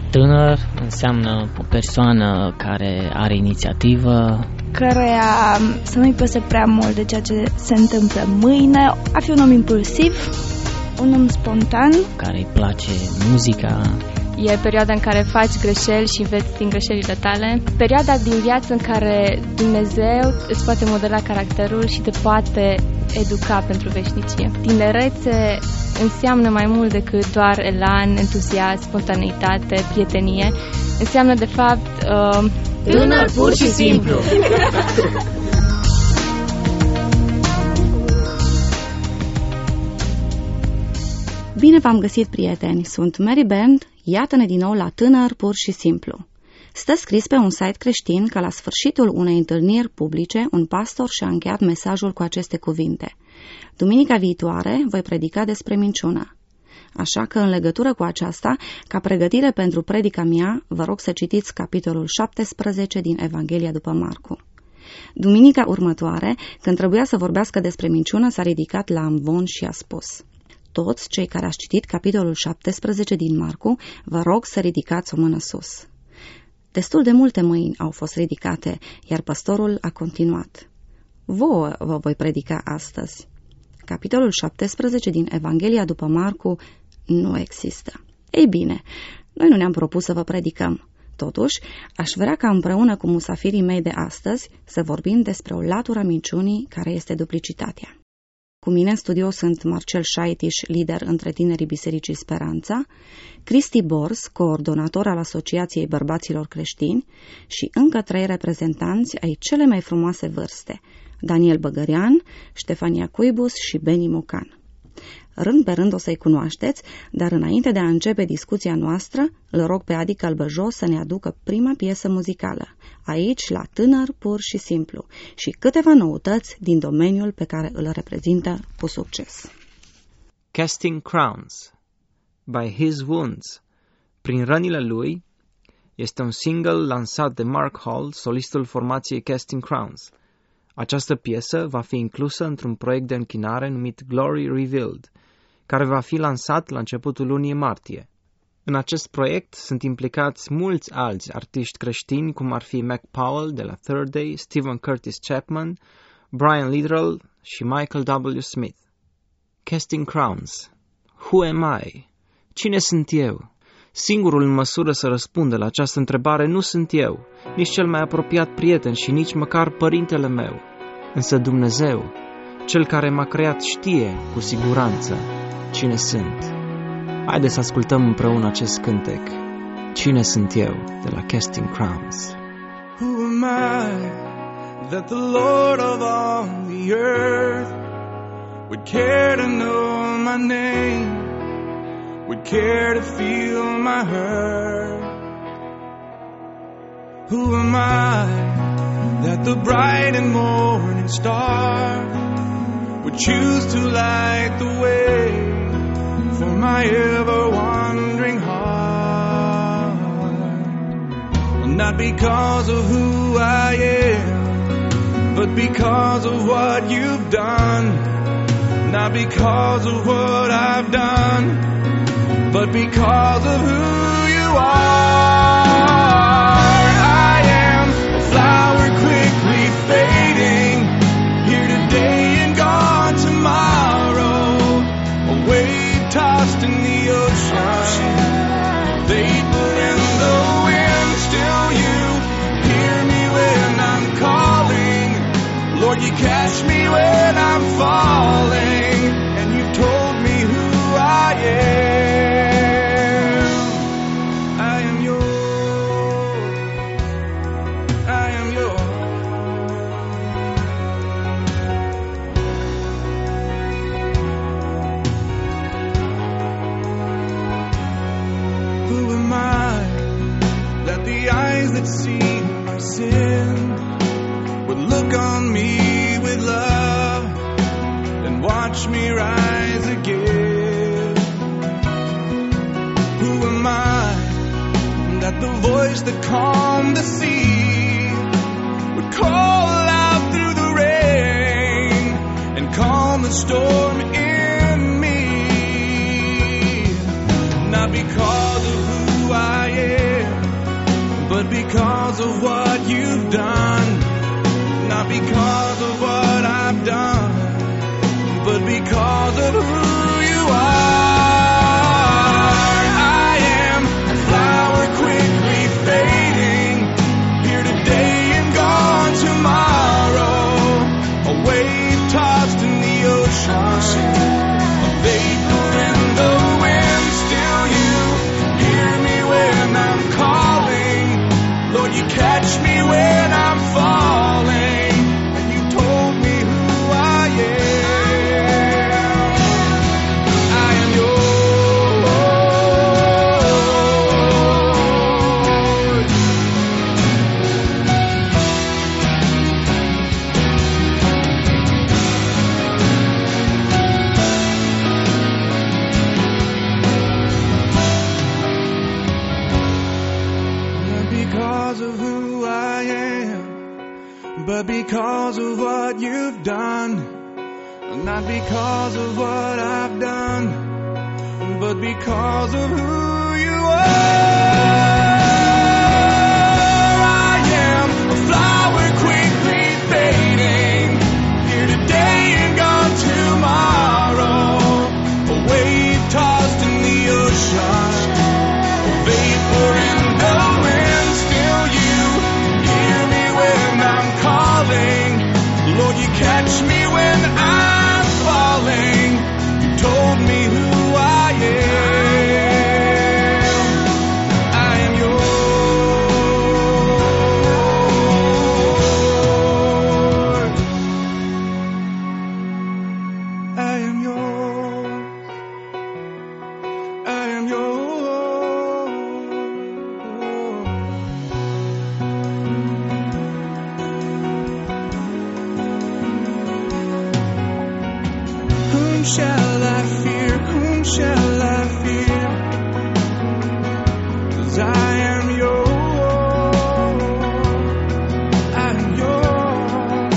Tânăr înseamnă o persoană care are inițiativă, căreia să nu-i păse prea mult de ceea ce se întâmplă mâine, a fi un om impulsiv, un om spontan, care îi place muzica. E perioada în care faci greșeli și înveți din greșelile tale. Perioada din viață în care Dumnezeu îți poate modela caracterul și te poate educa pentru veșnicie. Tinerețe înseamnă mai mult decât doar elan, entuziasm, spontaneitate, prietenie. Înseamnă, de fapt, tânăr pur și simplu. Bine v-am găsit, prieteni! Sunt Mary Band, iată-ne din nou la Tânăr pur și simplu. Stă scris pe un site creștin că la sfârșitul unei întâlniri publice, un pastor și-a încheiat mesajul cu aceste cuvinte: duminica viitoare voi predica despre minciună. Așa că, în legătură cu aceasta, ca pregătire pentru predica mea, vă rog să citiți capitolul 17 din Evanghelia după Marcu. Duminica următoare, când trebuia să vorbească despre minciună, s-a ridicat la amvon și a spus: toți cei care ați citit capitolul 17 din Marcu, vă rog să ridicați o mână sus. Destul de multe mâini au fost ridicate, iar păstorul a continuat: vouă vă voi predica astăzi. Capitolul 17 din Evanghelia după Marcu nu există. Ei bine, noi nu ne-am propus să vă predicăm. Totuși, aș vrea ca împreună cu musafirii mei de astăzi să vorbim despre o latură a minciunii care este duplicitatea. Cu mine în studio sunt Marcel Șaitiș, lider între tinerii Bisericii Speranța, Cristi Bors, coordonator al Asociației Bărbaților Creștini, și încă 3 reprezentanți ai cele mai frumoase vârste: Daniel Băgărean, Ștefania Cuibus și Beni Mocan. Rând pe rând o să-i cunoașteți, dar înainte de a începe discuția noastră, îl rog pe Adi Călbăjo să ne aducă prima piesă muzicală, aici la Tânăr pur și simplu, și câteva noutăți din domeniul pe care îl reprezintă cu succes. Casting Crowns, by His Wounds, prin rănile lui, este un single lansat de Mark Hall, solistul formației Casting Crowns. Această piesă va fi inclusă într-un proiect de închinare numit Glory Revealed, care va fi lansat la începutul lunii martie. În acest proiect sunt implicați mulți alți artiști creștini, cum ar fi Mac Powell de la Third Day, Stephen Curtis Chapman, Brian Literal și Michael W. Smith. Casting Crowns. Who am I? Cine sunt eu? Singurul în măsură să răspundă la această întrebare nu sunt eu, nici cel mai apropiat prieten și nici măcar părintele meu. Însă Dumnezeu, Cel care m-a creat, știe cu siguranță cine sunt. Haideți să ascultăm împreună acest cântec. Cine sunt eu, de la Casting Crowns. Who am I that the Lord of all the earth would care to know my name, would care to feel my hurt? Who am I that the bright and morning star would choose to light the way for my ever-wandering heart? Not because of who I am, but because of what you've done. Not because of what I've done, but because of who you are. I am a flower quickly fading, here today and gone tomorrow, a wave tossed in the ocean, vapor in the wind. Still you hear me when I'm calling, Lord, you catch me when I'm falling, and you've told me who I am. I am yours. I am yours. Who am I that the eyes that see my sin would look on me with love and watch me rise again? Who am I that the voice that calmed the sea would call out through the rain and calm the storm in me? Not because of who I am, because of what you've done, not because of what I've done, but because of who you are. I am a flower quickly fading, here today and gone tomorrow, a wave tossed in the ocean, a vapor in the wind. Still you hear me when I'm calling, Lord, you catch me when I'm falling, and you told me who I am. I am because of who I am, but because of what you've done, not because of what I've done, but because of who you are. I am a flower quickly fading, here today and gone tomorrow, a wave tossed in the ocean, a vapor in the wind. Lord, you catch me when I'm falling. You told me who I am. I am yours. I am yours. I am yours. Whom shall I fear? Whom shall I fear? 'Cause I am yours. I am yours.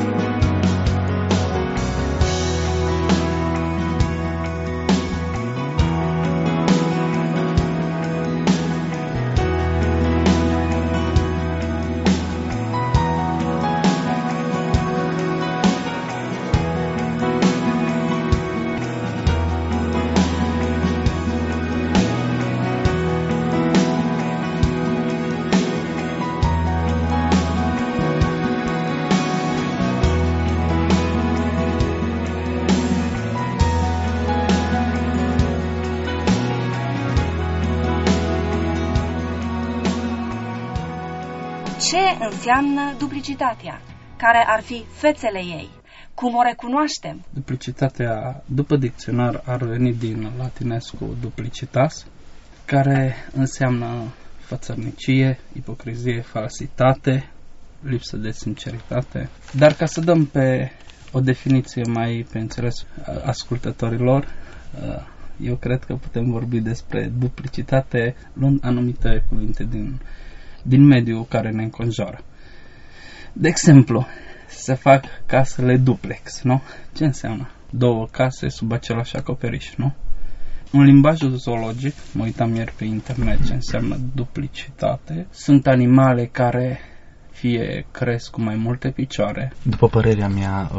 Ce înseamnă duplicitatea? Care ar fi fețele ei? Cum o recunoaștem? Duplicitatea, după dicționar, ar veni din latinescu duplicitas, care înseamnă fățărnicie, ipocrizie, falsitate, lipsă de sinceritate. Dar ca să dăm pe o definiție mai pe înțeles ascultătorilor, eu cred că putem vorbi despre duplicitate luând anumite cuvinte din mediul care ne înconjoară. De exemplu, se fac casele duplex, nu? Ce înseamnă? Două case sub același acoperiș, nu? În limbajul zoologic, mă uitam ieri pe internet ce înseamnă duplicitate, sunt animale care fie cresc cu mai multe picioare. După părerea mea,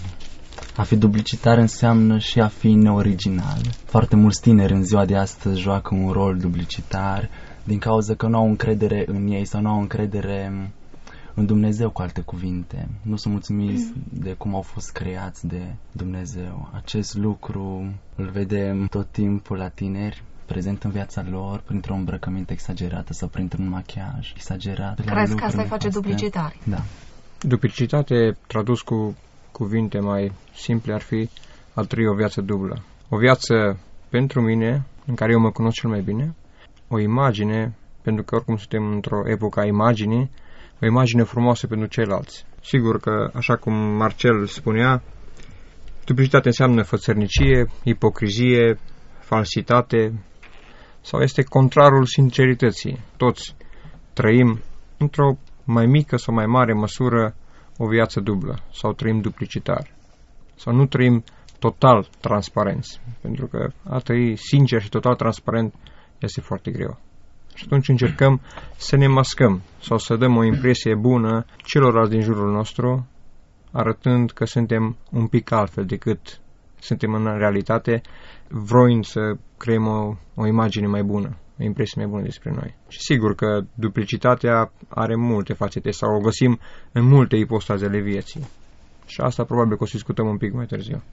a fi duplicitar înseamnă și a fi neoriginal. Foarte mulți tineri în ziua de astăzi joacă un rol duplicitar din cauza că nu au încredere în ei sau nu au încredere în Dumnezeu, cu alte cuvinte. Nu sunt mulțumiți de cum au fost creați de Dumnezeu. Acest lucru îl vedem tot timpul la tineri, prezent în viața lor, printr-o îmbrăcăminte exagerată sau printr-un machiaj exagerat. Crezi că asta îi face duplicitari? Da. Duplicitate, tradus cu cuvinte mai simple, ar fi a trăi o viață dublă. O viață pentru mine, în care eu mă cunosc cel mai bine, o imagine, pentru că oricum suntem într-o epocă a imaginii, o imagine frumoasă pentru ceilalți. Sigur că, așa cum Marcel spunea, duplicitate înseamnă fățărnicie, ipocrizie, falsitate, sau este contrarul sincerității. Toți trăim într-o mai mică sau mai mare măsură o viață dublă, sau trăim duplicitar, sau nu trăim total transparenți, pentru că a trăi sincer și total transparent este foarte greu. Și atunci încercăm să ne mascăm sau să dăm o impresie bună celorlalți din jurul nostru, arătând că suntem un pic altfel decât suntem în realitate, vroind să creăm o imagine mai bună, o impresie mai bună despre noi. Și sigur că duplicitatea are multe fațete sau o găsim în multe ipostaze ale vieții. Și asta probabil că o să discutăm un pic mai târziu.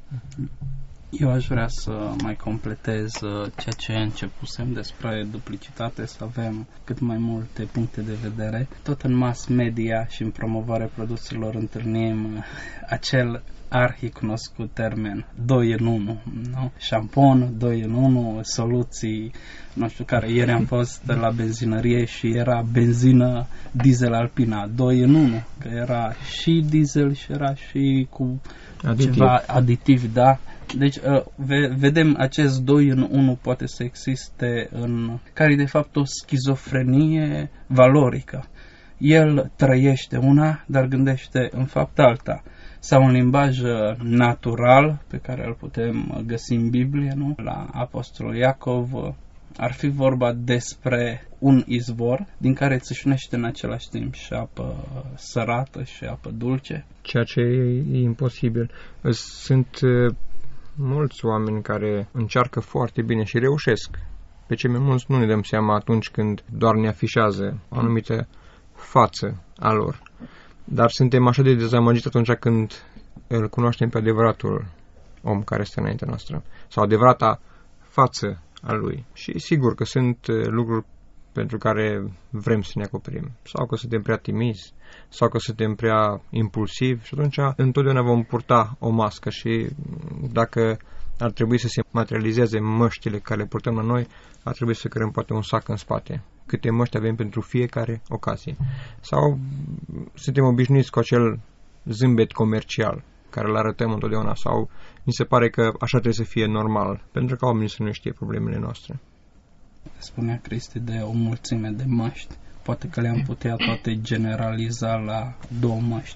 Eu aș vrea să mai completez ceea ce începusem despre duplicitate, să avem cât mai multe puncte de vedere. Tot în mass media și în promovarea produselor întâlnim acel arhicunoscut termen 2 în 1, nu? Șampon, 2 în 1, soluții, nu știu care. Ieri am fost la benzinărie și era benzină diesel Alpina, 2 în 1, că era și diesel și era și cu ceva aditiv, da? Deci vedem acest 2 în 1 poate să existe care e de fapt o schizofrenie valorică. El trăiește una, dar gândește în fapt alta. Sau un limbaj natural pe care îl putem găsi în Biblie, nu? La Apostolul Iacov ar fi vorba despre un izvor din care țâșnește în același timp și apă sărată și apă dulce. Ceea ce e imposibil. Sunt mulți oameni care încearcă foarte bine și reușesc. Pe cei mai mulți nu ne dăm seama atunci când doar ne afișează o anumită față a lor. Dar suntem așa de dezamăgiți atunci când îl cunoaștem pe adevăratul om care este înaintea noastră. Sau adevărata față a lui. Și sigur că sunt lucruri pentru care vrem să ne acoperim. Sau că suntem prea timizi, sau că suntem prea impulsivi și atunci întotdeauna vom purta o mască și dacă ar trebui să se materializeze măștile care le purtăm la noi, ar trebui să creăm poate un sac în spate. Câte măști avem pentru fiecare ocazie. Sau suntem obișnuiți cu acel zâmbet comercial care îl arătăm întotdeauna sau mi se pare că așa trebuie să fie normal, pentru că oamenii să nu știe problemele noastre. Spunea Cristi de o mulțime de măști. Poate că le-am putea toate generaliza la 2 măști.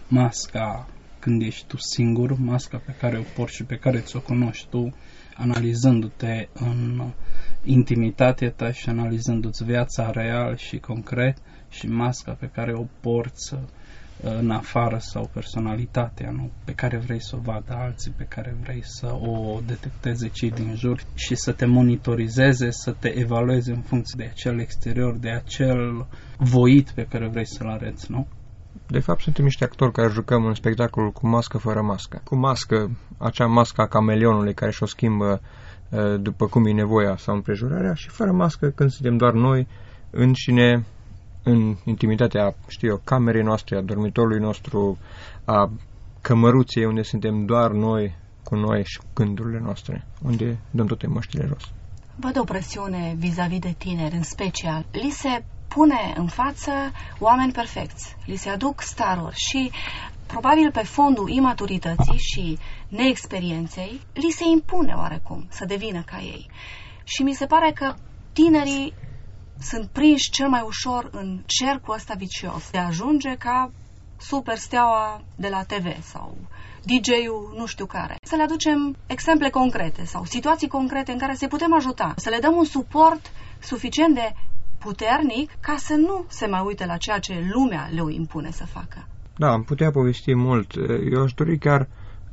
Masca când ești tu singur, masca pe care o porți și pe care ți-o cunoști tu, analizându-te în intimitatea ta și analizându-ți viața real și concret, și masca pe care o porți în afară sau personalitatea, nu? Pe care vrei să o vadă alții, pe care vrei să o detecteze cei din jur și să te monitorizeze, să te evalueze în funcție de acel exterior, de acel voit pe care vrei să-l arăți, nu? De fapt, suntem niște actori care jucăm un spectacol cu mască, fără mască. Cu mască, acea mască a cameleonului care și-o schimbă după cum e nevoia sau împrejurarea, și fără mască când suntem doar noi înșine, în intimitatea, camerei noastre, a dormitorului nostru, a cămăruței unde suntem doar noi cu noi și cu gândurile noastre, unde dăm toate măștile jos. Văd o presiune vis-a-vis de tineri, în special. Li se pune în față oameni perfecți, li se aduc staruri și probabil pe fondul imaturității și neexperienței li se impune oarecum să devină ca ei. Și mi se pare că tinerii sunt prinși cel mai ușor în cercul ăsta vicios de a ajunge ca supersteaua de la TV sau DJ-ul nu știu care. Să le aducem exemple concrete sau situații concrete în care se putem ajuta, să le dăm un suport suficient de puternic ca să nu se mai uite la ceea ce lumea le impune să facă. Da, am putea povesti mult. Eu aș dori chiar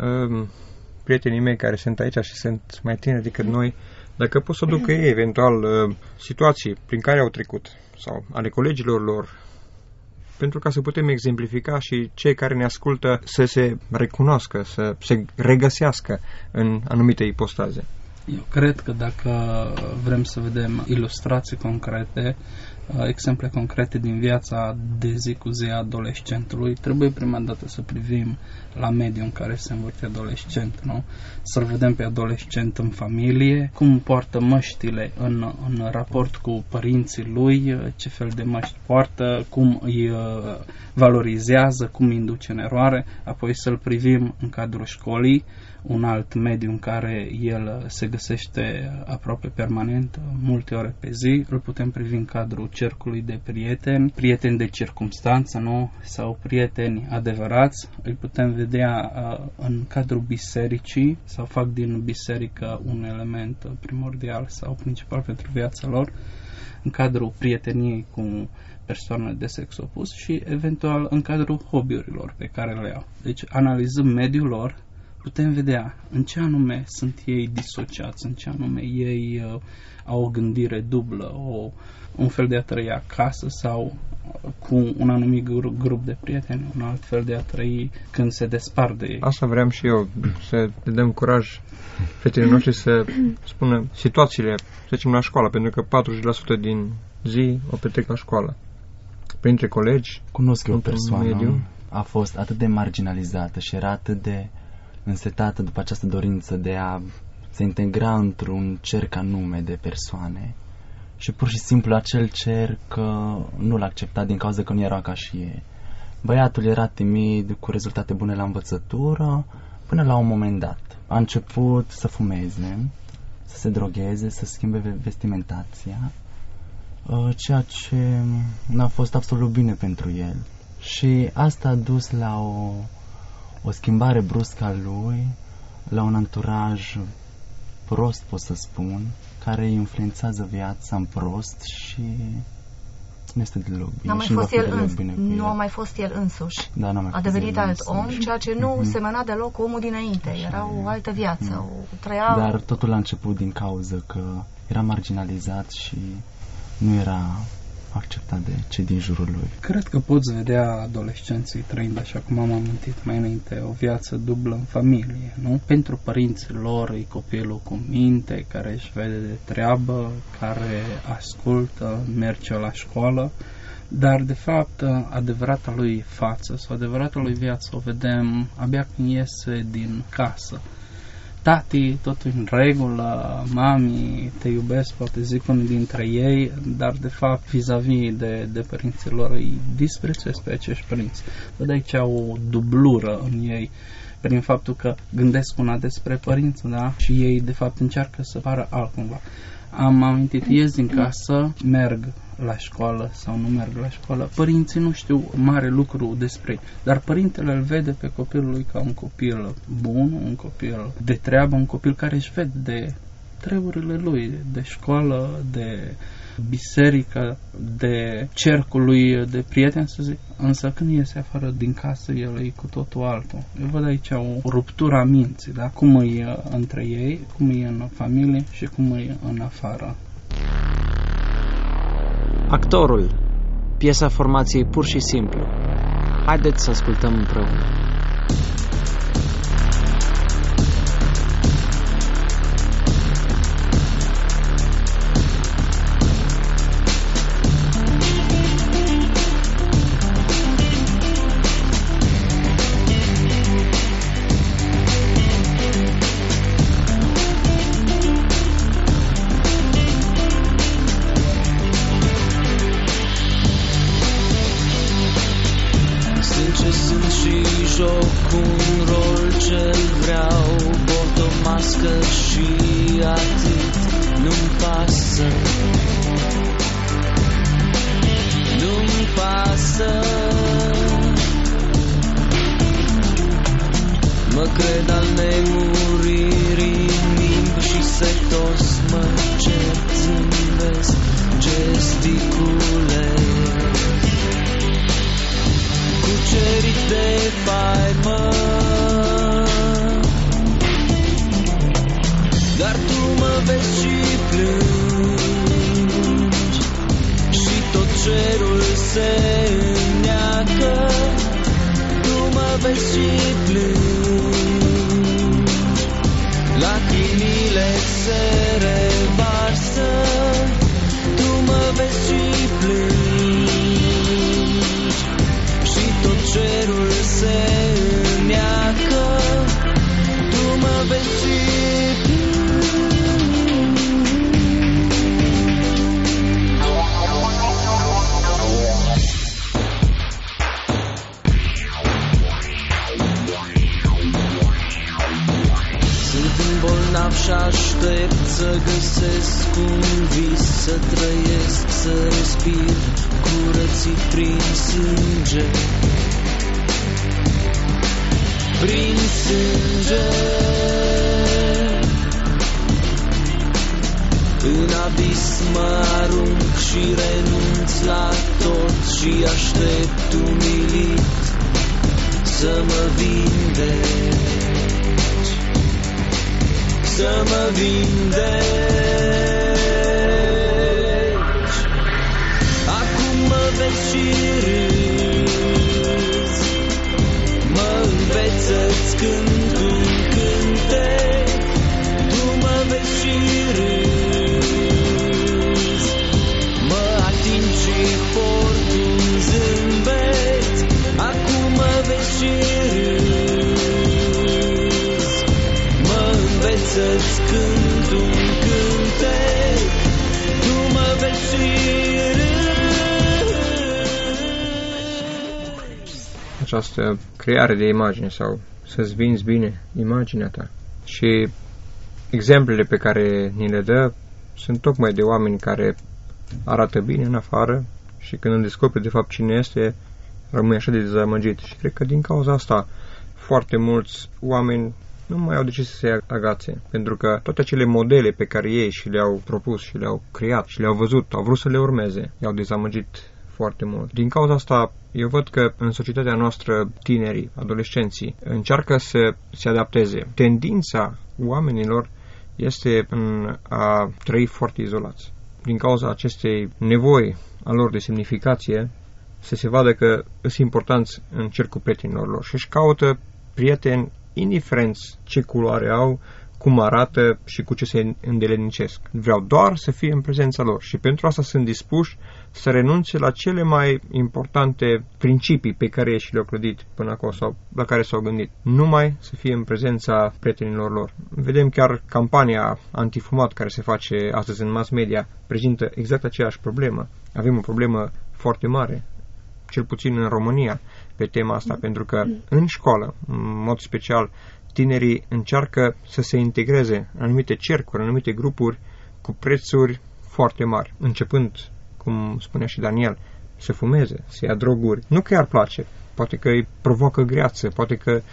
prietenii mei care sunt aici și sunt mai tineri decât noi, dacă pot să ducă ei eventual situații prin care au trecut sau ale colegilor lor, pentru ca să putem exemplifica și cei care ne ascultă să se recunoască, să se regăsească în anumite ipostaze. Eu cred că dacă vrem să vedem ilustrații concrete, exemple concrete din viața de zi cu zi a adolescentului, trebuie prima dată să privim la mediul în care se învârte adolescent, nu? Să-l vedem pe adolescent în familie, cum poartă măștile în raport cu părinții lui, ce fel de măști poartă, cum îi valorizează, cum îi induce în eroare, apoi să-l privim în cadrul școlii, un alt mediu în care el se găsește aproape permanent, multe ore pe zi. Îl putem privi în cadrul cercului de prieteni, prieteni de circumstanță, nu? Sau prieteni adevărați. Îi putem vedea în cadrul bisericii sau fac din biserică un element primordial sau principal pentru viața lor, în cadrul prieteniei cu persoane de sex opus și eventual în cadrul hobby-urilor pe care le au. Deci analizând mediul lor, putem vedea în ce anume sunt ei disociați, în ce anume ei au o gândire dublă, un fel de a trăi acasă sau cu un anumit grup de prieteni, un alt fel de a trăi când se despart de ei. Asta vreau și eu, să le dăm curaj fetelor noștri să spună situațiile, să zicem, la școală, pentru că 40% din zi o petrec la școală. Printre colegi, cunosc eu o persoană, a fost atât de marginalizată și era atât de însetată după această dorință de a se integra într-un cerc anume de persoane și pur și simplu acel cerc nu l-a acceptat din cauza că nu era ca și ei. Băiatul era timid, cu rezultate bune la învățătură, până la un moment dat. A început să fumeze, să se drogheze, să schimbe vestimentația, ceea ce n-a fost absolut bine pentru el. Și asta a dus la o schimbare bruscă a lui, la un anturaj prost, pot să spun, care îi influențează viața în prost și nu este deloc bine. Nu a mai fost el însuși. Da, a devenit alt om, ceea ce nu semăna deloc cu omul dinainte. Era o altă viață. Trăia... Dar totul a început din cauza că era marginalizat și nu era acceptat de cei din jurul lui. Cred că poți vedea adolescenții trăind, așa cum am amintit mai înainte, o viață dublă în familie, nu? Pentru părinții lor e copilul cu minte, care își vede de treabă, care ascultă, merge la școală, dar de fapt adevărata lui față sau adevărata lui viață o vedem abia când iese din casă. Tati, totul în regulă, mami, te iubesc, poate zic unul dintre ei, dar de fapt vis-a-vis de părinții lor îi disprețuiesc pe acești părinți. Văd aici o dublură în ei, prin faptul că gândesc una despre părinți, da? Și ei de fapt încearcă să pară altcumva. Am amintit, ies din casă, merg la școală sau nu merg la școală. Părinții nu știu mare lucru despre ei, dar părintele îl vede pe copilul lui ca un copil bun, un copil de treabă, un copil care își vede de treburile lui, de școală, de biserică, de cercul lui de prieteni, să zic. Însă când iese afară din casă, el e cu totul altul. Eu văd aici o ruptură a minții, da? Cum e între ei, cum e în familie și cum e în afară. Actorul, piesa formației Pur și Simplu. Haideți să ascultăm împreună. Sunt și să găsesc un vis, să trăiesc, să respir, curățit prin sânge, prin sânge. În abis mă arunc și renunț la tot și aștept umilit să mă vindeci, să mă vindeci. Acum mă vezi și râzi, mă înveți să-ți cânt un cântec. Tu mă vezi și râzi, mă atingi și port un zâmbet. Acum mă vezi și râzi, mă înveți să-ți cânt un cântec. Tu mă vezi și râzi. Această creare de imagine sau să-ți vinzi bine imaginea ta. Și exemplele pe care ni le dă sunt tocmai de oameni care arată bine în afară și când îl descoperi de fapt cine este, rămâi așa de dezamăgit. Și cred că din cauza asta foarte mulți oameni nu mai au de ce să se agațe, pentru că toate acele modele pe care ei și le-au propus și le-au creat și le-au văzut, au vrut să le urmeze, i-au dezamăgit foarte mult. Din cauza asta, eu văd că în societatea noastră tinerii, adolescenții, încearcă să se adapteze. Tendința oamenilor este în a trăi foarte izolați. Din cauza acestei nevoi a lor de semnificație, să se vadă că sunt importanți în cercul prietenilor lor și își caută prieteni indiferent ce culoare au, cum arată și cu ce se îndelenicesc. Vreau doar să fie în prezența lor și pentru asta sunt dispuși să renunțe la cele mai importante principii pe care și le-au clădit până acum sau la care s-au gândit. Numai să fie în prezența prietenilor lor. Vedem chiar campania antifumat care se face astăzi în mass media prezintă exact aceeași problemă. Avem o problemă foarte mare, cel puțin în România, pe tema asta, pentru că în școală, în mod special, tinerii încearcă să se integreze în anumite cercuri, în anumite grupuri, cu prețuri foarte mari, începând, cum spunea și Daniel, să fumeze, să ia droguri. Nu că i-ar place, poate că îi provoacă greață, poate că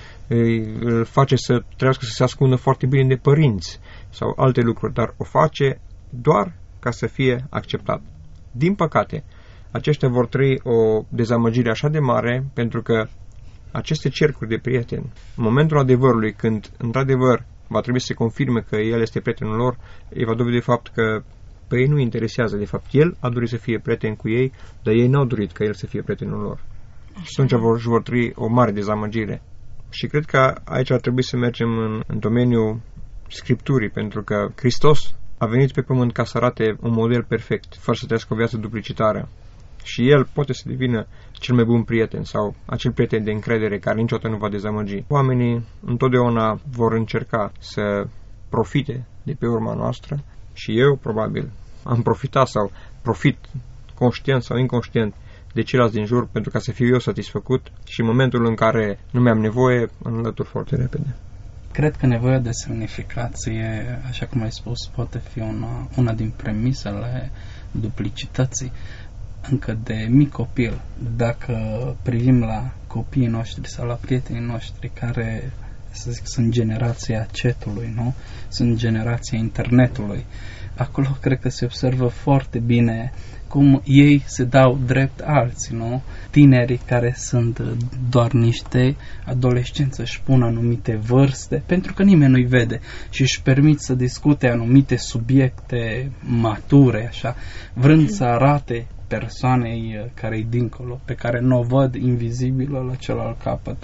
îl face să trebuiască să se ascundă foarte bine de părinți sau alte lucruri, dar o face doar ca să fie acceptat. Din păcate, aceștia vor trăi o dezamăgire așa de mare, pentru că aceste cercuri de prieteni, în momentul adevărului, când într-adevăr va trebui să se confirme că el este prietenul lor, ei va dovedi de fapt că pe ei nu interesează. De fapt, el a dorit să fie prieten cu ei, dar ei n-au dorit ca el să fie prietenul lor. Și atunci vor trăi o mare dezamăgire. Și cred că aici ar trebui să mergem în domeniul Scripturii, pentru că Hristos a venit pe pământ ca să arate un model perfect, fără să trăiască o viață duplicitară. Și el poate să devină cel mai bun prieten sau acel prieten de încredere care niciodată nu va dezamăgi. Oamenii întotdeauna vor încerca să profite de pe urma noastră și eu probabil am profitat sau profit conștient sau inconștient de ceilalți din jur pentru ca să fiu eu satisfăcut și în momentul în care nu mi-am nevoie, îmi înlătur foarte repede. Cred că nevoia de semnificație, așa cum ai spus, poate fi una din premisele duplicității. Încă de mic copil, dacă privim la copiii noștri sau la prietenii noștri care, să zic, sunt generația chatului, nu? Sunt generația internetului. Acolo cred că se observă foarte bine cum ei se dau drept alții, nu? Tinerii care sunt doar niște adolescenți își pun anumite vârste, pentru că nimeni nu-i vede și își permit să discute anumite subiecte mature, așa, vrând să arate persoanei care-i dincolo, pe care nu o văd invizibilă la celălalt capăt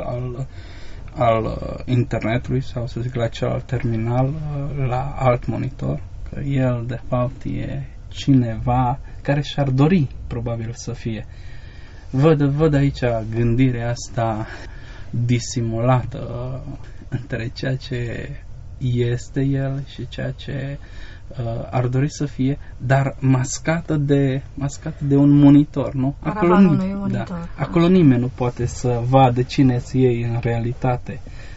al internetului sau, să zic, la celălalt terminal, la alt monitor, că el de fapt e cineva care și-ar dori probabil să fie. Văd aici gândirea asta disimulată între ceea ce este el și ceea ce ar dori să fie, dar mascată de un monitor, nu? Acolo nimeni nu poate să vadă cine-s ei în realitate.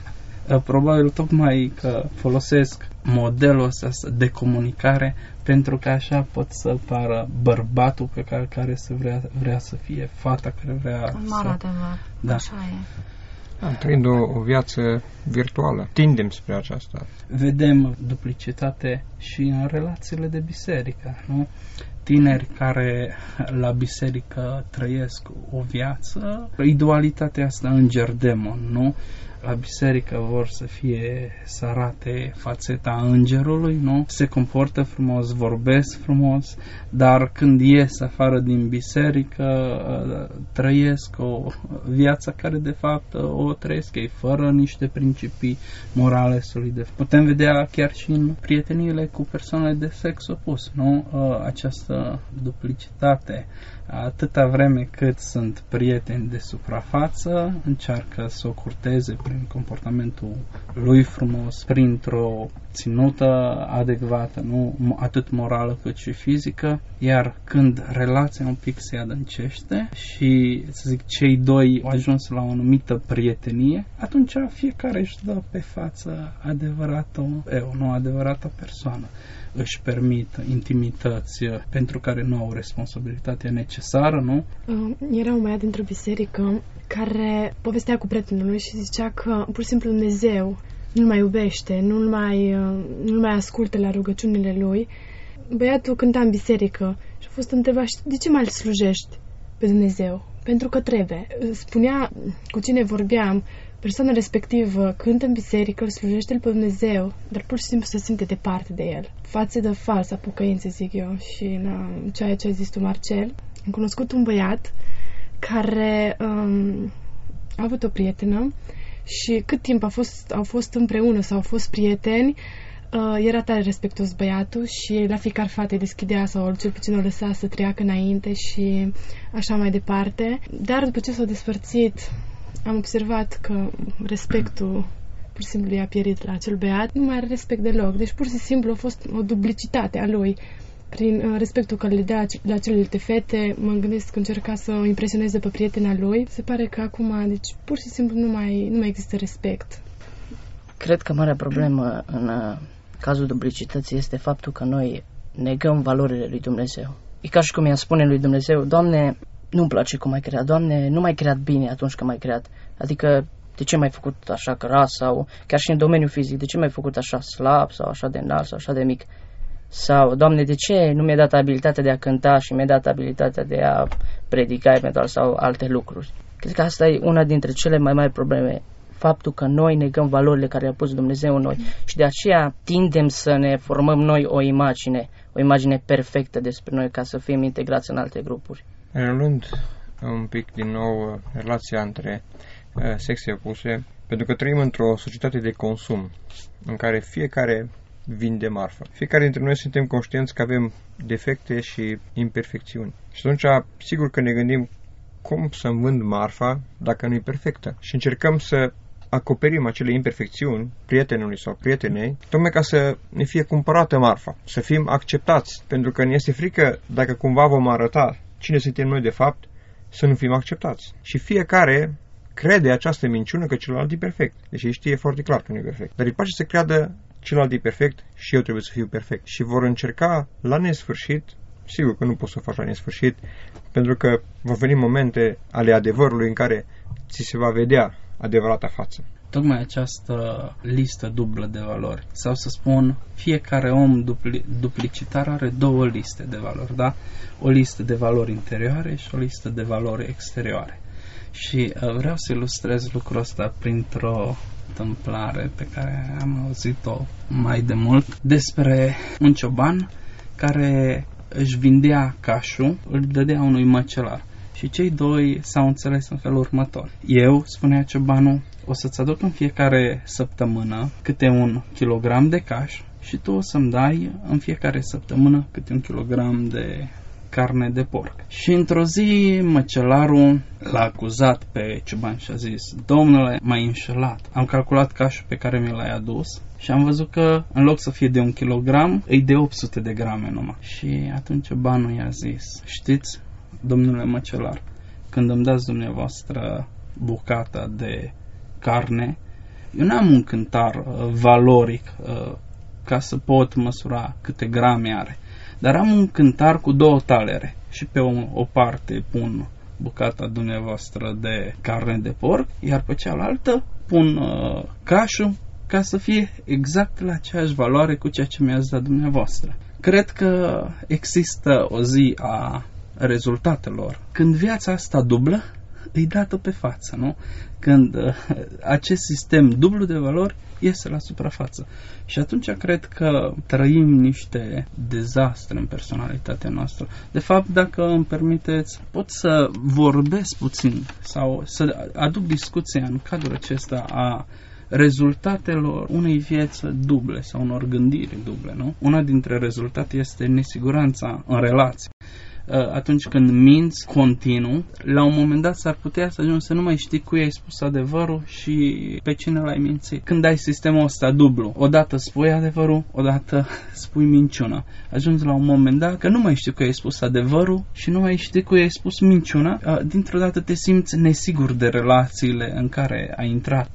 Probabil tocmai că folosesc modelul ăsta de comunicare pentru că așa pot să pară bărbatul pe care vrea să fie, fata care vrea în mare adevăr. Da. Așa e. Am trăit o viață virtuală. Tindem spre aceasta. Vedem duplicitate și în relațiile de biserică, nu? Tineri care la biserică trăiesc o viață, dualitatea asta înger-demon, nu? La biserică vor să arate fațeta îngerului, nu? Se comportă frumos, vorbesc frumos, dar când ies afară din biserică trăiesc o viață care de fapt o trăiesc ei, fără niște principii morale solide. Putem vedea chiar și în prieteniile cu persoane de sex opus, nu? Această duplicitate. Atâta vreme cât sunt prieteni de suprafață, încearcă să o curteze prin comportamentul lui frumos, printr-o ținută adecvată, nu atât morală cât și fizică, iar când relația un pic se adâncește și, să zic, cei doi au ajuns la o anumită prietenie, atunci fiecare își dă pe față adevăratul eu, nu adevărata persoană. Își permit intimități pentru care nu au responsabilitatea necesară, nu? Era un băiat dintr-o biserică care povestea cu prietenul lui și zicea că pur și simplu Dumnezeu nu-l mai iubește, nu-l mai ascultă la rugăciunile lui. Băiatul cânta în biserică și a fost întrebat: de ce mai îl slujești pe Dumnezeu? Pentru că trebuie. Spunea cu cine vorbeam, persoana respectivă cântă în biserică, îl slujește pe Dumnezeu, dar pur și simplu se simte departe de el. Față de falsă pocăință, zic eu, și în ceea ce a zis tu, Marcel. Am cunoscut un băiat care a avut o prietenă și cât timp au fost împreună sau au fost prieteni, era tare respectuos băiatul și la fiecare fată îi deschidea sau cel puțin o lăsa să treacă înainte și așa mai departe. Dar după ce s-au despărțit, am observat că respectul pur și simplu i-a pierit la acel băiat. Nu mai are respect deloc. Deci pur și simplu a fost o duplicitate a lui. Prin respectul care le dea la celelalte fete, mă gândesc că încerca să o impresioneze pe prietena lui. Se pare că acum, deci pur și simplu nu mai există respect. Cred că marea problemă în cazul duplicității este faptul că noi negăm valorile lui Dumnezeu. E ca și cum i-am spune lui Dumnezeu: Doamne, nu-mi place cum ai creat, Doamne, nu m-ai creat bine atunci când m-ai creat. Adică, de ce m-ai făcut așa gras sau chiar și în domeniul fizic, de ce m-ai făcut așa slab sau așa de înalt sau așa de mic? Sau, Doamne, de ce nu mi-ai dat abilitatea de a cânta și mi-ai dat abilitatea de a predica eventual sau alte lucruri? Cred că asta e una dintre cele mai mari probleme. Faptul că noi negăm valorile care le-a pus Dumnezeu în noi și de aceea tindem să ne formăm noi o imagine perfectă despre noi ca să fim integrați în alte grupuri. Reluând un pic din nou relația între sexe opuse, pentru că trăim într-o societate de consum în care fiecare vinde marfă. Fiecare dintre noi suntem conștienți că avem defecte și imperfecțiuni. Și atunci, sigur că ne gândim cum să-mi vând marfa dacă nu e perfectă. Și încercăm să acoperim acele imperfecțiuni prietenului sau prietenei, tocmai ca să ne fie cumpărată marfa, să fim acceptați, pentru că ne este frică dacă cumva vom arăta cine suntem noi de fapt, să nu fim acceptați. Și fiecare crede această minciună că celălalt e perfect, deși știe foarte clar că nu e perfect. Dar îi place să creadă celălalt e perfect și eu trebuie să fiu perfect. Și vor încerca la nesfârșit, sigur că nu poți să o faci la nesfârșit, pentru că vor veni momente ale adevărului în care ți se va vedea adevărata față. Tocmai această listă dublă de valori, sau să spun, fiecare om duplicitar are două liste de valori, da? O listă de valori interioare și o listă de valori exterioare. Și vreau să ilustrez lucrul ăsta printr-o întâmplare pe care am auzit-o mai de mult despre un cioban care își vindea cașul, îl dădea unui măcelar. Și cei doi s-au înțeles în felul următor. Eu, spunea ciobanul, o să-ți aduc în fiecare săptămână câte 1 kilogram de caș și tu o să-mi dai în fiecare săptămână câte 1 kilogram de carne de porc. Și într-o zi măcelarul l-a acuzat pe cioban și a zis: Domnule, m-ai înșelat. Am calculat cașul pe care mi l-ai adus și am văzut că în loc să fie de 1 kilogram, e de 800 de grame numai. Și atunci ciobanul i-a zis: știți, domnule măcelar, când îmi dați dumneavoastră bucata de carne, Eu n-am un cântar valoric ca să pot măsura câte grame are, dar am un cântar cu 2 talere și pe o parte pun bucata dumneavoastră de carne de porc, iar pe cealaltă pun cașul ca să fie exact la aceeași valoare cu ceea ce mi-ați dat dumneavoastră. Cred că există o zi a rezultatelor când viața asta dublă e dată pe față, nu? Când acest sistem dublu de valori iese la suprafață. Și atunci cred că trăim niște dezastre în personalitatea noastră. De fapt, dacă îmi permiteți, pot să vorbesc puțin sau să aduc discuția în cadrul acesta a rezultatelor unei vieți duble sau unor gândiri duble, nu? Una dintre rezultate este nesiguranța în relație. Atunci când minți continuu, la un moment dat s-ar putea să ajungi să nu mai știi cui ai spus adevărul și pe cine l-ai mințit. Când ai sistemul ăsta dublu, odată spui adevărul, odată spui minciuna. Ajungi la un moment dat că nu mai știi cui ai spus adevărul și nu mai știi cui ai spus minciuna. Dintr-o dată te simți nesigur de relațiile în care ai intrat.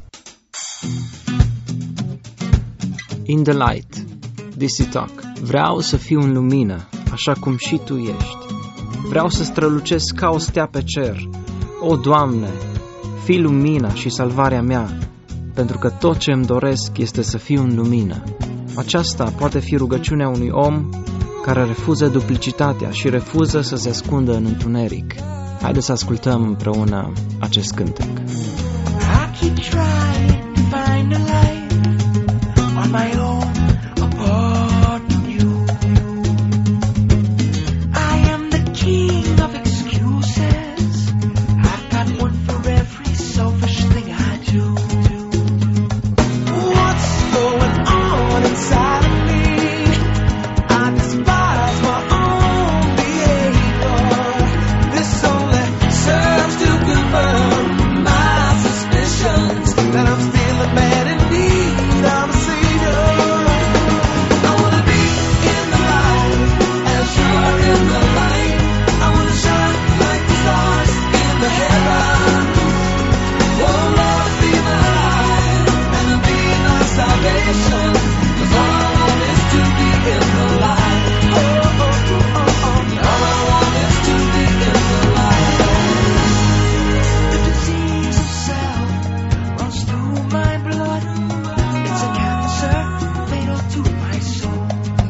In the light, Dizzy Talk. Vreau să fiu în lumină, așa cum și tu ești. Vreau să strălucesc ca o stea pe cer. O, Doamne, fii lumina și salvarea mea, pentru că tot ce îmi doresc este să fiu în lumină. Aceasta poate fi rugăciunea unui om care refuză duplicitatea și refuză să se ascundă în întuneric. Haideți să ascultăm împreună acest cântec. I keep trying to find a life on my own, apart from you. I am the king of excuses. I've got one for every selfish thing I do. What's going on inside of me? I despise my own behavior. This only serves to confirm my suspicions that I'm still a man in need of a savior. I wanna be in the light as you are in the light. I wanna shine like the stars in the heavens. Oh Lord, be my light and be my salvation. 'Cause all I want is to be in the light. Oh, oh, oh, oh, oh. All I want is to be in the light. The disease of self runs through my blood. It's a cancer fatal to my soul.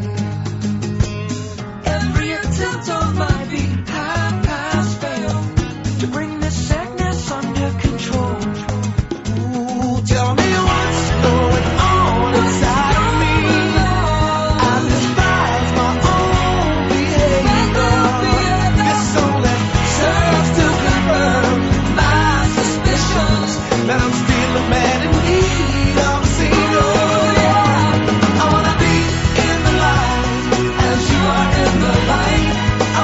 Every attempt on my behalf has failed to bring this sickness under control. Ooh, tell me what's going on inside of me. I despise my own behavior. This only serves to confirm my suspicions that I'm still a man in need of a savior. I wanna be in the light as you are in the light. I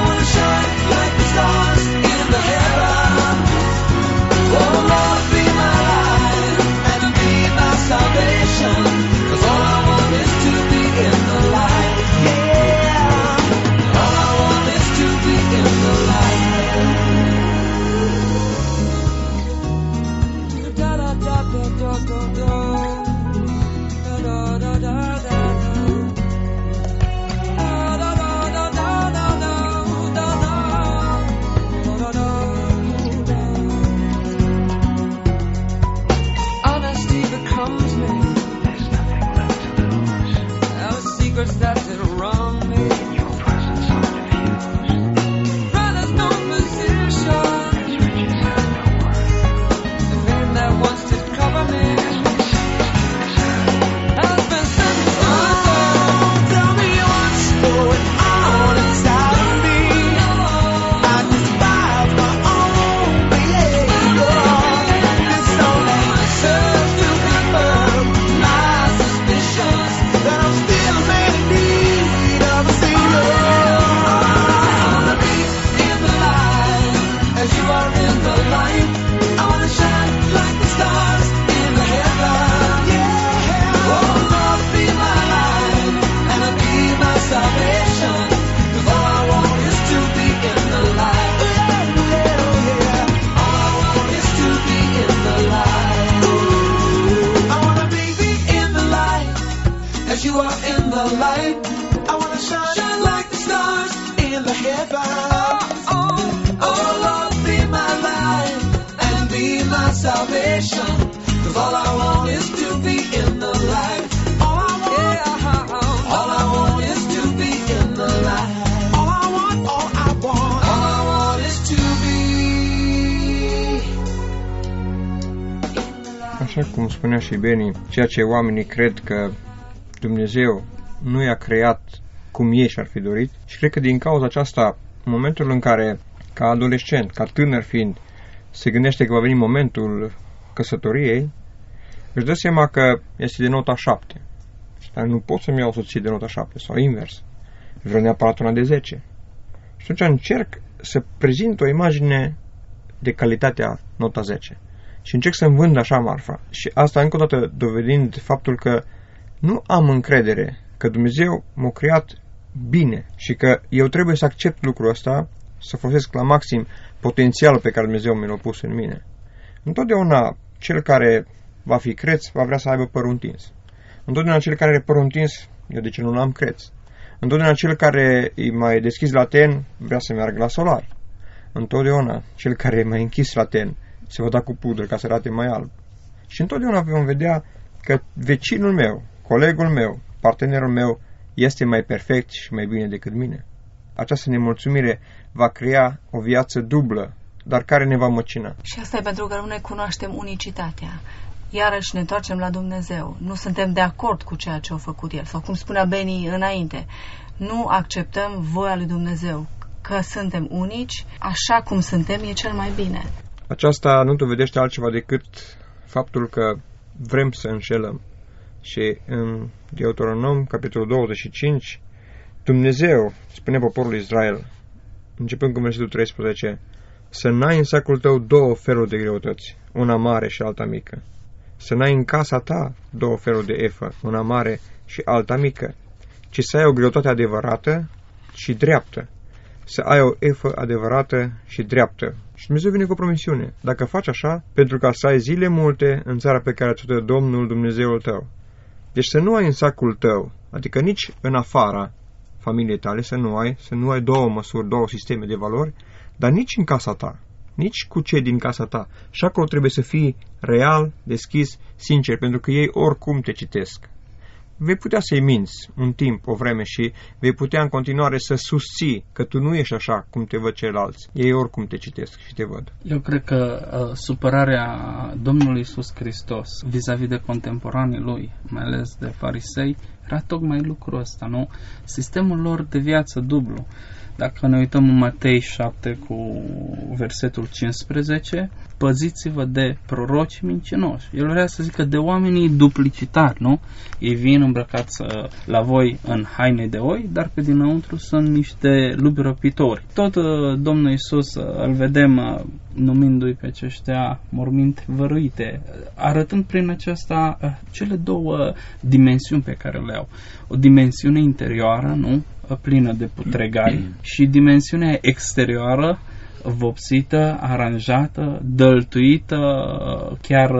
sacrifice. Oh Lord, be my life and be my salvation. 'Cause all I want is to be in the light. All I want is to be in the light. All I want is to be. Așa cum spunea și Benny, ceea ce oamenii cred că Dumnezeu nu i-a creat cum ei și-ar fi dorit, și cred că din cauza aceasta, în momentul în care, ca adolescent, ca tânăr fiind, se gândește că va veni momentul căsătoriei, își dă seama că este de nota 7. Dar nu pot să-mi iau o soție de nota 7, sau invers. Vreau neapărat una de 10. Și atunci încerc să prezint o imagine de calitatea nota 10. Și încerc să-mi vând așa marfa. Și asta încă o dată dovedind faptul că nu am încredere că Dumnezeu m-a creat bine și că eu trebuie să accept lucrul ăsta, să folosesc la maxim potențialul pe care Dumnezeu mi l-a pus în mine. Întotdeauna cel care va fi creț va vrea să aibă părul întins. Întotdeauna cel care are părul întins, eu de ce nu l-am creț? Întotdeauna cel care e mai deschis la ten vrea să meargă la solar. Întotdeauna cel care e mai închis la ten se va da cu pudră ca să arate mai alb. Și întotdeauna vom vedea că vecinul meu, colegul meu, partenerul meu este mai perfect și mai bine decât mine. Această nemulțumire va crea o viață dublă, dar care ne va măcina. Și asta e pentru că nu ne cunoaștem unicitatea. Iarăși ne întoarcem la Dumnezeu. Nu suntem de acord cu ceea ce a făcut El. Sau cum spunea Benny înainte, nu acceptăm voia lui Dumnezeu. Că suntem unici, așa cum suntem, e cel mai bine. Aceasta nu dovedește altceva decât faptul că vrem să înșelăm. Și în Deuteronom, capitolul 25, Dumnezeu spune poporului Israel, începând cu versetul 13, să n-ai în sacul tău două feluri de greutăți, una mare și alta mică. Să n-ai în casa ta două feluri de efă, una mare și alta mică, ci să ai o greutate adevărată și dreaptă. Să ai o efă adevărată și dreaptă. Și Dumnezeu vine cu o promisiune. Dacă faci așa, pentru ca să ai zile multe în țara pe care ți-o dă Domnul Dumnezeul tău. Deci să nu ai în sacul tău, adică nici în afara familiei tale, să nu ai două măsuri, două sisteme de valori, dar nici în casa ta, nici cu cei din casa ta. Și acolo trebuie să fii real, deschis, sincer, pentru că ei oricum te citesc. Vei putea să-i minți un timp, o vreme și vei putea în continuare să susții că tu nu ești așa cum te văd ceilalți. Ei oricum te citesc și te văd. Eu cred că supărarea Domnului Iisus Hristos vis-a-vis de contemporanii lui, mai ales de farisei, era tocmai lucrul ăsta, nu? Sistemul lor de viață dublu. Dacă ne uităm în Matei 7 cu versetul 15, păziți-vă de proroci mincinoși. El vrea să zică de oamenii duplicitari, nu? Ei vin îmbrăcați la voi în haine de oi, dar pe dinăuntru sunt niște lupi răpitori. Tot Domnul Iisus îl vedem numindu-i pe aceștia morminte văruite, arătând prin aceasta cele două dimensiuni pe care le au. O dimensiune interioară, nu? Plină de putregai și dimensiunea exterioară vopsită, aranjată, dăltuită, chiar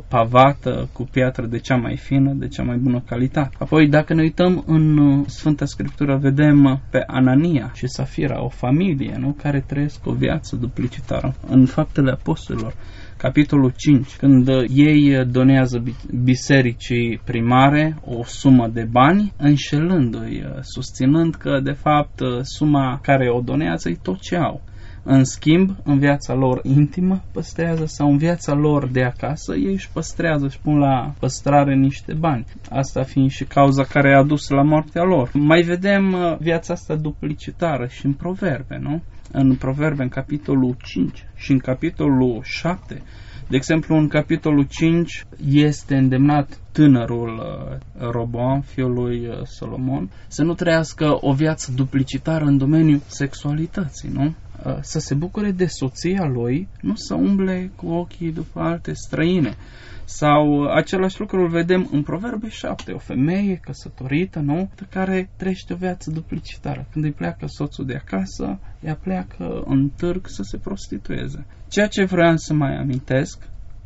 pavată cu piatră de cea mai fină, de cea mai bună calitate. Apoi, dacă ne uităm în Sfânta Scriptură, vedem pe Anania și Safira, o familie, nu? Care trăiesc o viață duplicitară. În Faptele Apostolilor, capitolul 5, când ei donează bisericii primare o sumă de bani, înșelându-i, susținând că, de fapt, suma care o donează e tot ce au. În schimb, în viața lor intimă păstrează sau în viața lor de acasă, ei își păstrează, își pun la păstrare niște bani. Asta fiind și cauza care a dus la moartea lor. Mai vedem viața asta duplicitară și în Proverbe, nu? În Proverbe, în capitolul 5 și în capitolul 7. De exemplu, în capitolul 5 este îndemnat tânărul Roboam, fiul lui Solomon, să nu trăiască o viață duplicitară în domeniul sexualității, nu? Să se bucure de soția lui, nu să umble cu ochii după alte străine. Sau același lucru îl vedem în Proverbe 7, o femeie căsătorită, nu? Care trăiește o viață duplicitară. Când îi pleacă soțul de acasă, ea pleacă în târg să se prostitueze. Ceea ce vreau să mai amintesc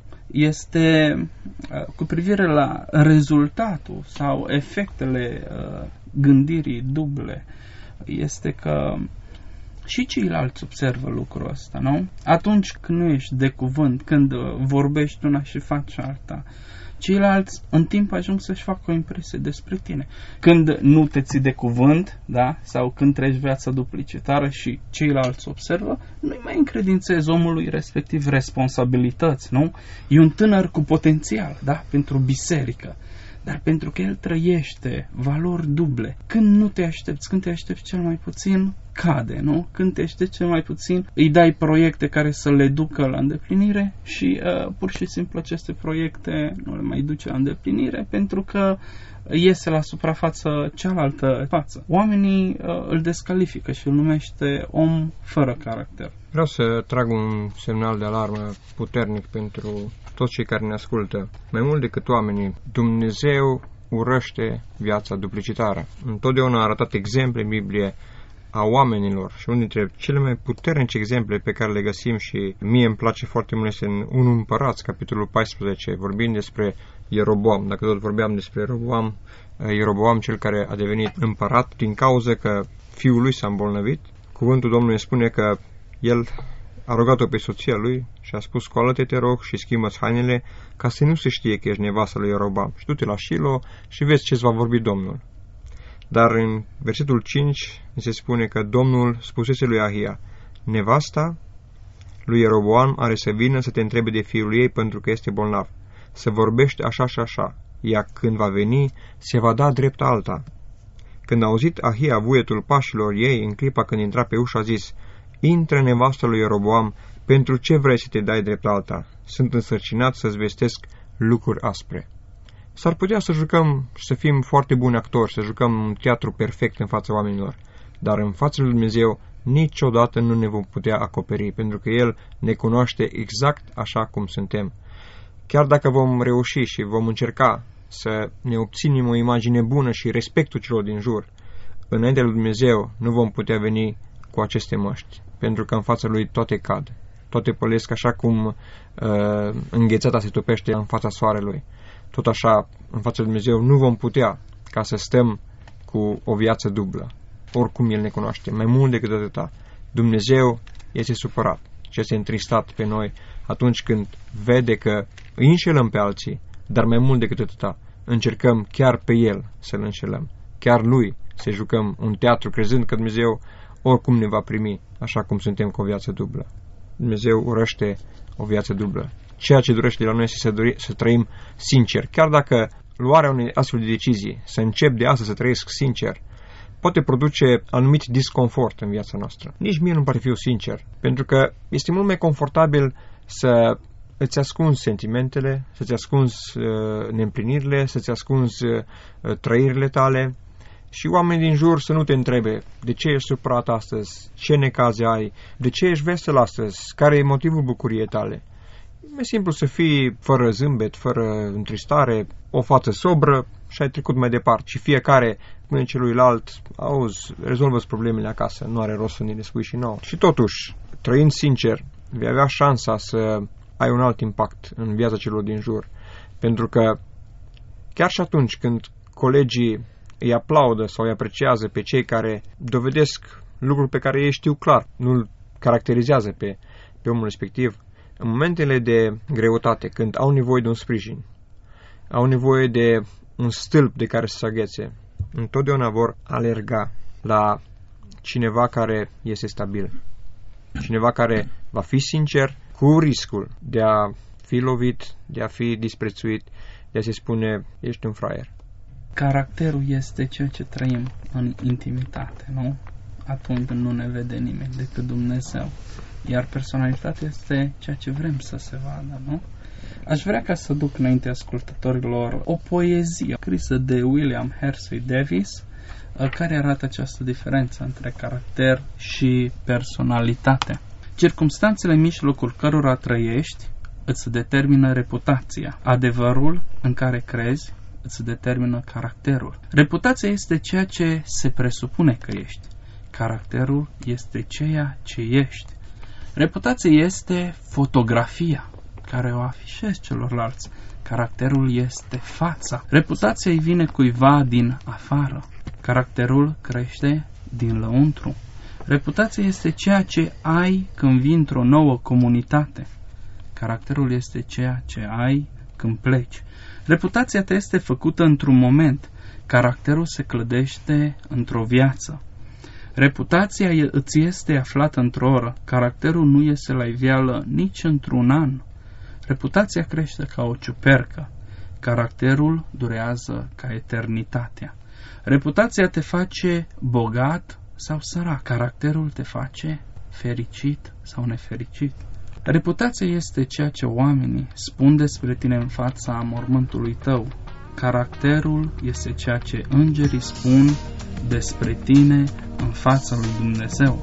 este cu privire la rezultatul sau efectele gândirii duble, este că și ceilalți observă lucrul ăsta, nu? Atunci când nu ești de cuvânt, când vorbești una și faci alta, ceilalți în timp ajung să-și facă o impresie despre tine. Când nu te ții de cuvânt, da? Sau când treci viața duplicitară și ceilalți observă, nu-i mai încredințezi omului respectiv responsabilități, nu? E un tânăr cu potențial, da? Pentru biserică. Dar pentru că el trăiește valori duble. Când nu te aștepți, când te aștepți cel mai puțin, cade, nu? Când te aștepți cel mai puțin, îi dai proiecte care să le ducă la îndeplinire și pur și simplu aceste proiecte nu le mai duce la îndeplinire pentru că iese la suprafață cealaltă față. Oamenii îl descalifică și îl numește om fără caracter. Vreau să trag un semnal de alarmă puternic pentru toți cei care ne ascultă. Mai mult decât oamenii, Dumnezeu urăște viața duplicitară. Întotdeauna a arătat exemple în Biblie a oamenilor și unul dintre cele mai puternice exemple pe care le găsim și mie îmi place foarte mult este în 1 Împărați, capitolul 14, vorbind despre Ieroboam. Dacă tot vorbeam despre Ieroboam, cel care a devenit împărat din cauza că fiul lui s-a îmbolnăvit, cuvântul Domnului spune că el a rugat-o pe soția lui și a spus: scoală-te, te rog, și schimbă-ți hainele ca să nu se știe că ești nevasta lui Ieroboam. Și du-te la Shilo și vezi ce-ți va vorbi Domnul. Dar în versetul 5 se spune că Domnul spusese lui Ahia: nevasta lui Ieroboam are să vină să te întrebe de fiul ei pentru că este bolnav. Să vorbești așa și așa. Ea când va veni, se va da drept alta. Când a auzit Ahia vuietul pașilor ei, în clipa când intra pe ușă, a zis: intră, nevastă lui Ieroboam, pentru ce vrei să te dai drept alta? Sunt însărcinat să-ți vestesc lucruri aspre. S-ar putea să jucăm și să fim foarte buni actori, să jucăm un teatru perfect în fața oamenilor, dar în fața lui Dumnezeu niciodată nu ne vom putea acoperi, pentru că El ne cunoaște exact așa cum suntem. Chiar dacă vom reuși și vom încerca să ne obținem o imagine bună și respectul celor din jur, înaintea lui Dumnezeu nu vom putea veni cu aceste măști, pentru că în fața Lui toate cad, toate pălesc așa cum înghețata se topește în fața soarelui. Tot așa, în fața lui Dumnezeu nu vom putea ca să stăm cu o viață dublă. Oricum El ne cunoaște, mai mult decât atâta. Dumnezeu este supărat și este întristat pe noi atunci când vede că îi înșelăm pe alții, dar mai mult decât atâta, încercăm chiar pe El să-L înșelăm. Chiar Lui să jucăm un teatru, crezând că Dumnezeu oricum ne va primi așa cum suntem cu o viață dublă. Dumnezeu urăște o viață dublă. Ceea ce dorește de la noi este să trăim sincer. Chiar dacă luarea unei astfel de decizii, să încep de astăzi să trăiesc sincer, poate produce anumit disconfort în viața noastră. Nici mie nu-mi pare fiu sincer, pentru că este mult mai confortabil să îți ascunzi sentimentele, să-ți ascunzi neîmplinirile, să-ți ascunzi trăirile tale și oamenii din jur să nu te întrebe de ce ești supărat astăzi, ce necaze ai, de ce ești vesel astăzi, care e motivul bucuriei tale. E mai simplu să fii fără zâmbet, fără întristare, o față sobră și ai trecut mai departe. Și fiecare spune celuilalt: auzi, rezolvă-ți problemele acasă, nu are rost să ne le spui și nouă. Și totuși, trăind sincer, vei avea șansa să ai un alt impact în viața celor din jur. Pentru că chiar și atunci când colegii îi aplaudă sau îi apreciază pe cei care dovedesc lucruri pe care ei știu clar, nu îl caracterizează pe omul respectiv, în momentele de greutate, când au nevoie de un sprijin, au nevoie de un stâlp de care să se aghețe, întotdeauna vor alerga la cineva care este stabil, cineva care va fi sincer, cu riscul de a fi lovit, de a fi disprețuit, de a se spune: ești un fraier. Caracterul este ceea ce trăim în intimitate, nu? Atunci nu ne vede nimeni decât Dumnezeu. Iar personalitatea este ceea ce vrem să se vadă, nu? Aș vrea ca să duc înainte ascultătorilor o poezie scrisă de William Hersey Davis, care arată această diferență între caracter și personalitate. Circumstanțele în mijlocul cărora trăiești îți determină reputația. Adevărul în care crezi îți determină caracterul. Reputația este ceea ce se presupune că ești. Caracterul este ceea ce ești. Reputația este fotografia care o afișezi celorlalți. Caracterul este fața. Reputația îi vine cuiva din afară. Caracterul crește din lăuntru. Reputația este ceea ce ai când vii într-o nouă comunitate. Caracterul este ceea ce ai când pleci. Reputația ta este făcută într-un moment. Caracterul se clădește într-o viață. Reputația îți este aflată într-o oră. Caracterul nu iese la iveală nici într-un an. Reputația crește ca o ciupercă. Caracterul durează ca eternitatea. Reputația te face bogat sau sărac. Caracterul te face fericit sau nefericit. Reputația este ceea ce oamenii spun despre tine în fața mormântului tău. Caracterul este ceea ce îngerii spun despre tine în fața lui Dumnezeu.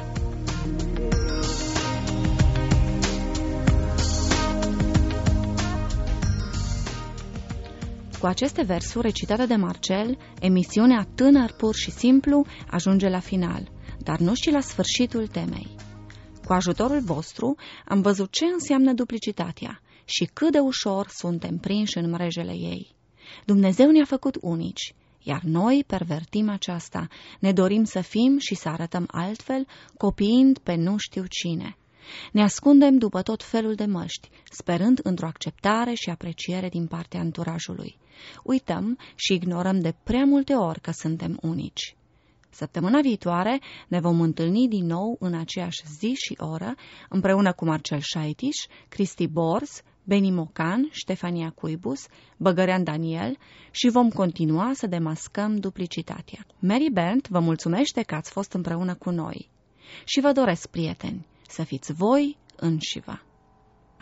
Cu aceste versuri recitate de Marcel, emisiunea Tânăr pur și simplu ajunge la final, dar nu și la sfârșitul temei. Cu ajutorul vostru am văzut ce înseamnă duplicitatea și cât de ușor suntem prinși în mrejele ei. Dumnezeu ne-a făcut unici, iar noi pervertim aceasta, ne dorim să fim și să arătăm altfel, copiind pe nu știu cine. Ne ascundem după tot felul de măști, sperând într-o acceptare și apreciere din partea anturajului. Uităm și ignorăm de prea multe ori că suntem unici. Săptămâna viitoare ne vom întâlni din nou în aceeași zi și oră, împreună cu Marcel Șaitiș, Cristi Borz, Beni Mocan, Ștefania Cuibus, Băgărean Daniel și vom continua să demascăm duplicitatea. Mary Bent vă mulțumește că ați fost împreună cu noi și vă doresc, prieteni, să fiți voi înși vă.